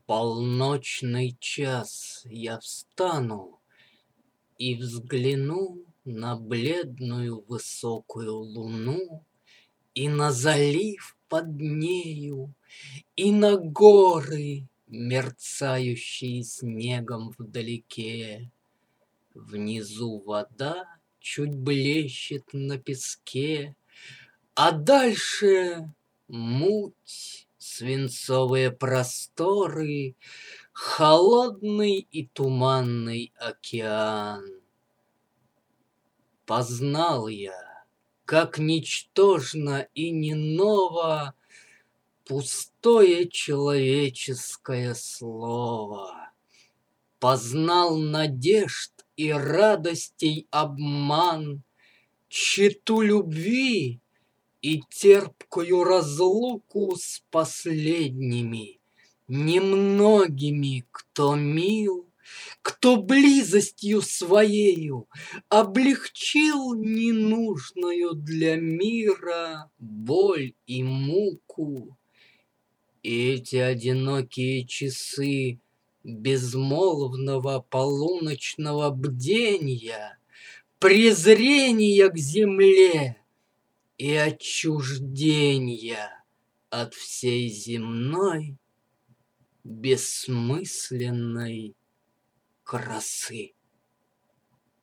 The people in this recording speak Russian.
полночный час я встану и взгляну на бледную высокую луну и на залив под нею, и на горы, мерцающие снегом вдалеке. Внизу вода чуть блещет на песке, а дальше муть, свинцовые просторы, холодный и туманный океан. Познал я, как ничтожно и не ново пустое человеческое слово. Познал надежд и радостей обман, тщету любви и терпкую разлуку с последними, немногими, кто мил, кто близостью своею облегчил ненужную для мира боль и муку. И эти одинокие часы безмолвного полуночного бдения, презрения к земле и отчуждения от всей земной бессмысленной красы.